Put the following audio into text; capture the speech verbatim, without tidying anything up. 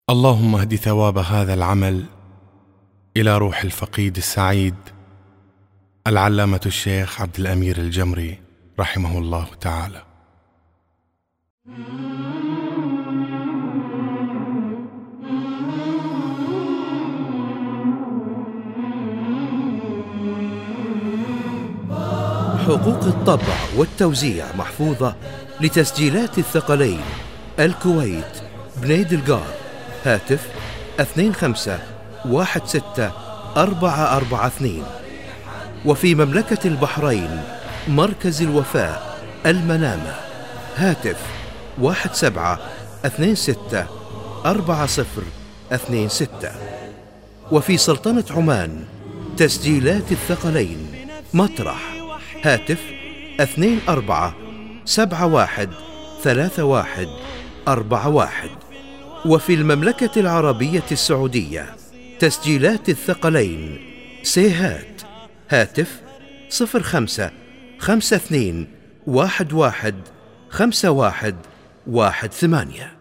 اللهم اهد ثواب هذا العمل إلى روح الفقيد السعيد العلامة الشيخ عبد الأمير الجمري رحمه الله تعالى. حقوق الطبع والتوزيع محفوظة لتسجيلات الثقلين الكويت بنيد القار، هاتف اثنين خمسة واحد ستة أربعة أربعة اثنين. وفي مملكة البحرين مركز الوفاء المنامة، هاتف واحد سبعة اثنين ستة أربعة صفر اثنين ستة. وفي سلطنة عمان تسجيلات الثقلين مطرح، هاتف اثنين أربعة سبعة واحد ثلاثة واحد أربعة واحد. وفي المملكة العربية السعودية تسجيلات الثقلين سيهات، هاتف صفر خمسة خمسة اثنين واحد واحد خمسة واحد واحد ثمانية.